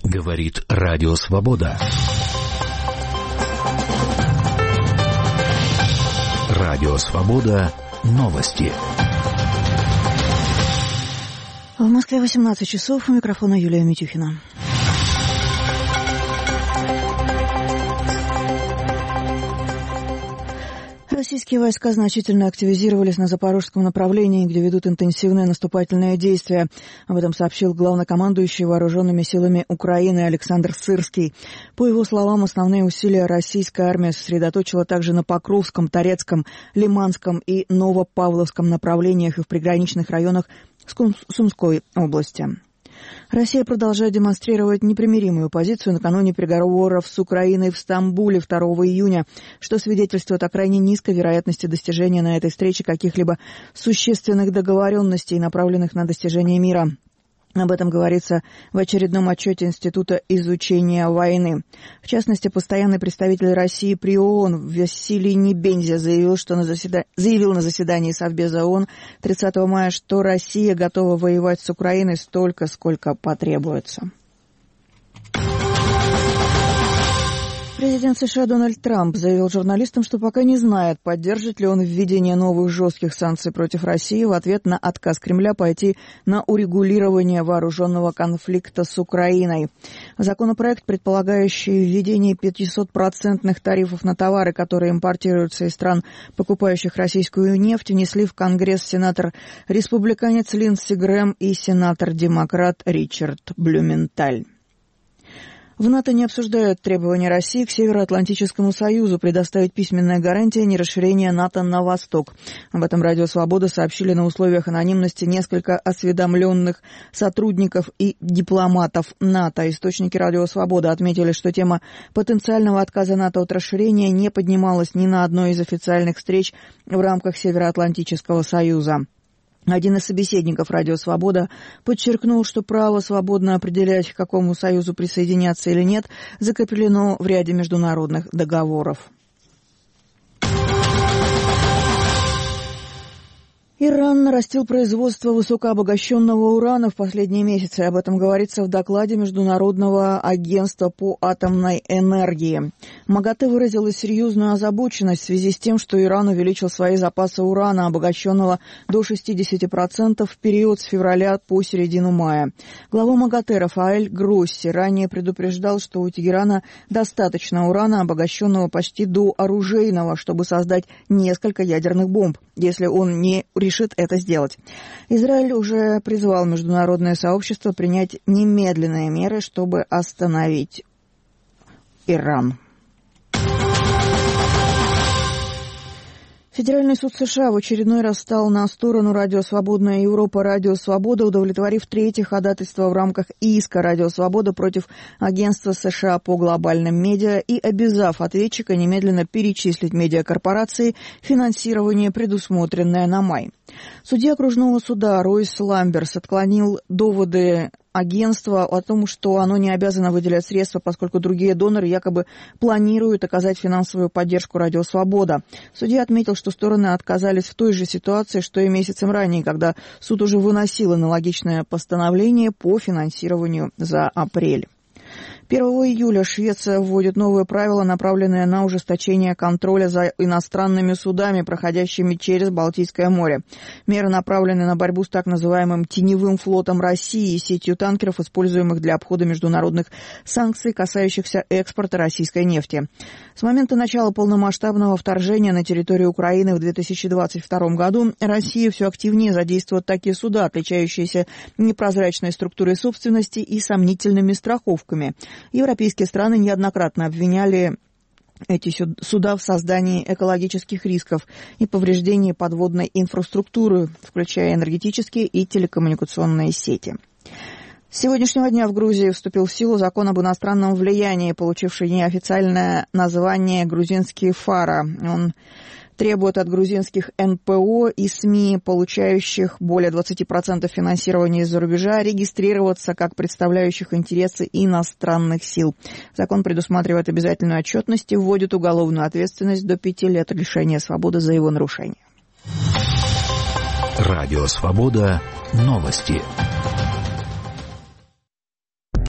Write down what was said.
Говорит Радио Свобода. Радио Свобода. Новости. В Москве 18 часов. У микрофона Юлия Митюхина. Российские войска значительно активизировались на запорожском направлении, где ведут интенсивные наступательные действия. Об этом сообщил главнокомандующий вооруженными силами Украины Александр Сырский. По его словам, основные усилия российская армия сосредоточила также на Покровском, Торецком, Лиманском и Новопавловском направлениях и в приграничных районах Сумской области. Россия продолжает демонстрировать непримиримую позицию накануне переговоров с Украиной в Стамбуле 2 июня, что свидетельствует о крайне низкой вероятности достижения на этой встрече каких-либо существенных договоренностей, направленных на достижение мира. Об этом говорится в очередном отчете Института изучения войны. В частности, постоянный представитель России при ООН Василий Небензя заявил на заседании Совбеза ООН 30 мая, что Россия готова воевать с Украиной столько, сколько потребуется. Президент США Дональд Трамп заявил журналистам, что пока не знает, поддержит ли он введение новых жестких санкций против России в ответ на отказ Кремля пойти на урегулирование вооруженного конфликта с Украиной. Законопроект, предполагающий введение 500% тарифов на товары, которые импортируются из стран, покупающих российскую нефть, внесли в Конгресс сенатор-республиканец Линдси Грэм и сенатор-демократ Ричард Блюменталь. В НАТО не обсуждают требования России к Североатлантическому Союзу предоставить письменные гарантии нерасширения НАТО на восток. Об этом Радио Свобода сообщили на условиях анонимности несколько осведомленных сотрудников и дипломатов НАТО. Источники Радио Свобода отметили, что тема потенциального отказа НАТО от расширения не поднималась ни на одной из официальных встреч в рамках Североатлантического Союза. Один из собеседников «Радио Свобода» подчеркнул, что право свободно определять, к какому союзу присоединяться или нет, закреплено в ряде международных договоров. Иран нарастил производство высокообогащенного урана в последние месяцы. Об этом говорится в докладе Международного агентства по атомной энергии. МАГАТЭ выразила серьезную озабоченность в связи с тем, что Иран увеличил свои запасы урана, обогащенного до 60% в период с февраля по середину мая. Глава МАГАТЭ Рафаэль Гросси ранее предупреждал, что у Тегерана достаточно урана, обогащенного почти до оружейного, чтобы создать несколько ядерных бомб, если он не решит это сделать. Израиль уже призвал международное сообщество принять немедленные меры, чтобы остановить Иран. Федеральный суд США в очередной раз стал на сторону Радио Свободная Европа Радио Свобода, удовлетворив третье ходатайство в рамках иска Радио Свобода против Агентства США по глобальным медиа и обязав ответчика немедленно перечислить медиакорпорации финансирование, предусмотренное на май. Судья окружного суда Ройс Ламберс отклонил доводы агентства о том, что оно не обязано выделять средства, поскольку другие доноры якобы планируют оказать финансовую поддержку Радио Свобода. Судья отметил, что стороны отказались в той же ситуации, что и месяцем ранее, когда суд уже выносил аналогичное постановление по финансированию за апрель. 1 июля Швеция вводит новые правила, направленные на ужесточение контроля за иностранными судами, проходящими через Балтийское море. Меры направлены на борьбу с так называемым теневым флотом России и сетью танкеров, используемых для обхода международных санкций, касающихся экспорта российской нефти. С момента начала полномасштабного вторжения на территорию Украины в 2022 году Россия все активнее задействует такие суда, отличающиеся непрозрачной структурой собственности и сомнительными страховками. Европейские страны неоднократно обвиняли эти суда в создании экологических рисков и повреждении подводной инфраструктуры, включая энергетические и телекоммуникационные сети. С сегодняшнего дня в Грузии вступил в силу закон об иностранном влиянии, получивший неофициальное название «Грузинский ФАРА». Он требует от грузинских НПО и СМИ, получающих более 20% финансирования из-за рубежа, регистрироваться как представляющих интересы иностранных сил. Закон предусматривает обязательную отчетность и вводит уголовную ответственность до 5 лет лишения свободы за его нарушение. Радио Свобода. Новости.